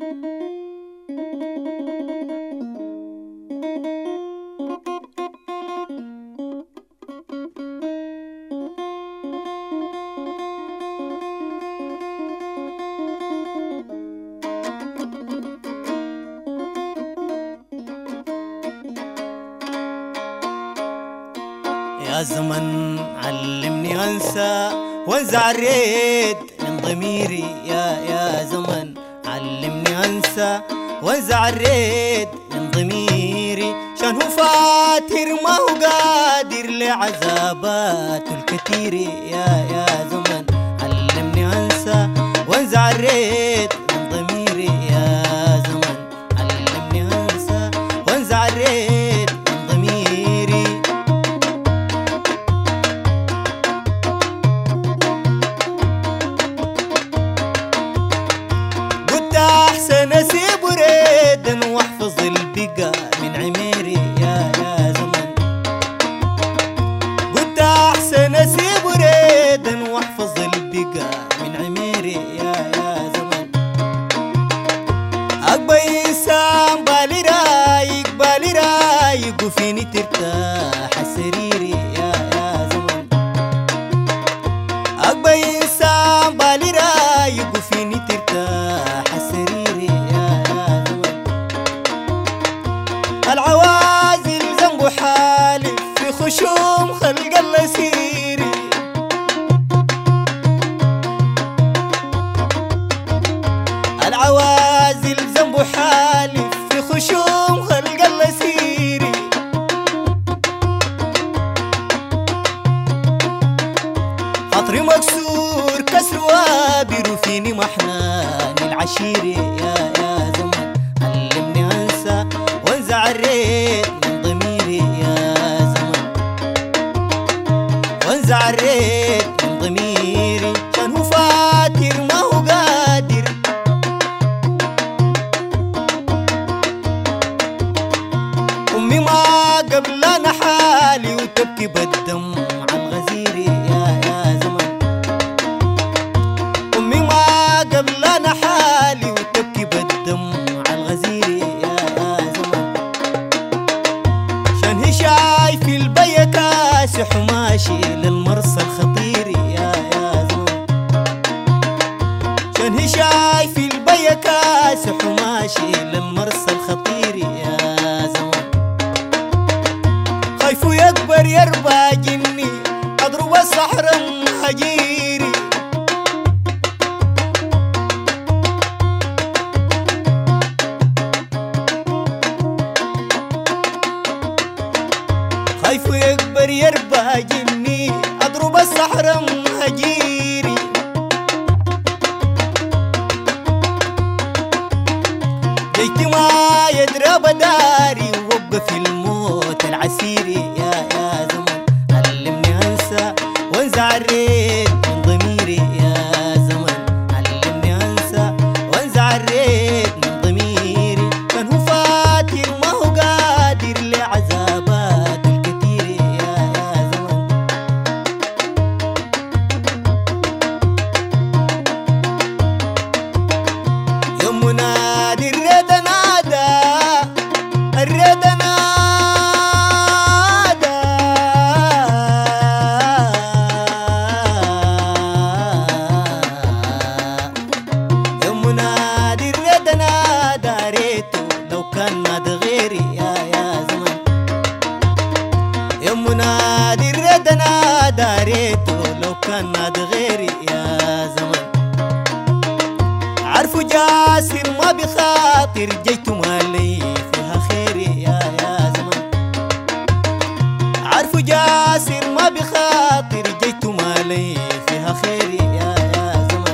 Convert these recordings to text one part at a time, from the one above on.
يا زمن علمني انسى وانزع الريد من ضميري. يا زمن علمني انسى وانزع الريد من ضميري، شان هو فاتر ما هو قادر لعذاباته الكثير. يا زمن علمني انسى وانزع الريد من ضميري. يا زمن علمني انسى وانزع الريد من ضميري. أحسن أسيب ريدا واحفظ البقاء من عميري. يا زمن قلت أحسن أسيب ريدا واحفظ البقاء من عميري. يا زمن أقبى إنسان بالي رايق وفيني ترتاح سريري. يا زمن أقبى إنسان بالي رايق وفيني ترتاح سريري. العوازل ذنبه حالف في خشوم خلق الله سيري. العوازل ذنبه حالف في خشوم خلق الله سيري. خاطري مكسور كسر وابر وفيني محنان العشيري. يا زمن علمني انسى وانزع الريد من ضميري. يا زمن وانزع الريد من ضميري، كان هو فاتر ما هو قادر. أمي ما قبل أنا حالي وتبكي بالدم عن غزيري. يا زمن أمي ما قبل أنا حالي وتبكي بالدم عن غزيري. يا زمن شان هي شايف البيا كاسح وماشي للمرسى الخطير. يا زمن شان هي شايف البيا كاسح وماشي للمرسى الخطير. يا زمن خايفو يكبر يربى جني اضرب الصحر هجيري. خايفو يكبر يربى جني اضرب الصحر هجيري. جيت ما يدرى بداري ووقف في الموت العسيري. يا زمن علمني انسى وانزع الريد من ضميري. يا زمن علمني انسى وانزع الريد من ضميري، كان هو فاتر ما هو قادر لعذاباته الكثير. يا زمن يوم منادي الريد نادى الريد نادى يوم منادي الريد نادى ريته لو كان نادى غيري. يا زمن يوم منادي الريد نادى ريته لو كان نادى غيري. يا زمن عارفو جاسر ما بخاطر جيتو مالي فيها خيري. يا زمن عارفو جاسر ما بخاطر جيتو مالي فيها خيري. يا زمن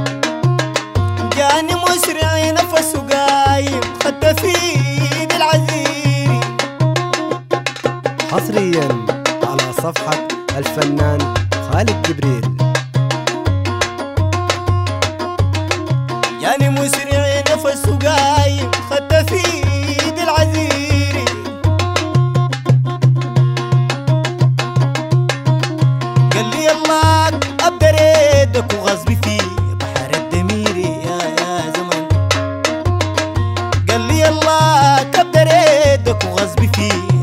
جاني مسرع نفسه قايم خدت في ايد العزيري. حصريا على صفحة الفنان خالد جبريل. يعني مسرع نفسه قايم خدت في ايد العزيري. قال لي يلا ابدا ريدك وغصبي في بحر الدميري. يا زمن بفيه